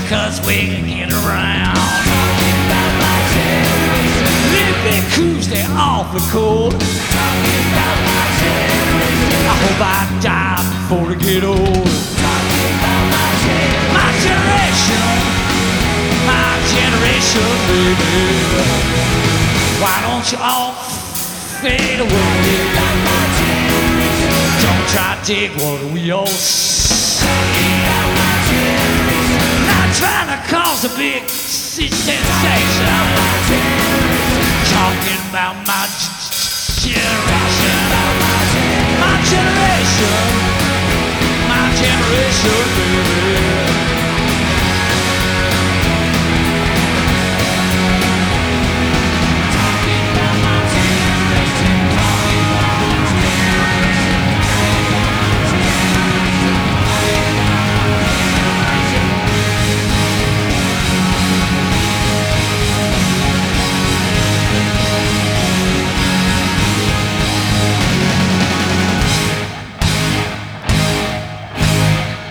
'cause we can get around. Living crews, they're awfully cold. I hope I die before I get old. My generation, baby. Why don't you all fade away? Don't try to dig what we all say. Not trying to cause a big sensation. Talking about my generation. My generation, baby.